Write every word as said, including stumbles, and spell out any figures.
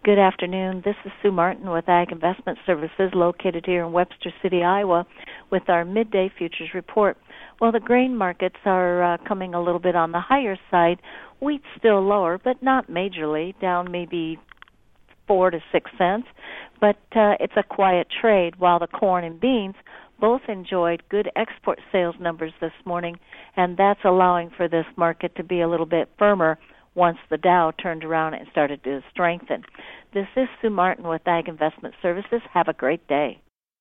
Good afternoon. This is Sue Martin with Ag Investment Services located here in Webster City, Iowa, with our midday futures report. Well, the grain markets are uh, coming a little bit on the higher side. Wheat's still lower, but not majorly, down maybe four to six cents. But uh, it's a quiet trade, while the corn and beans both enjoyed good export sales numbers this morning, and that's allowing for this market to be a little bit firmer once the Dow turned around and started to strengthen. This is Sue Martin with Ag Investment Services. Have a great day.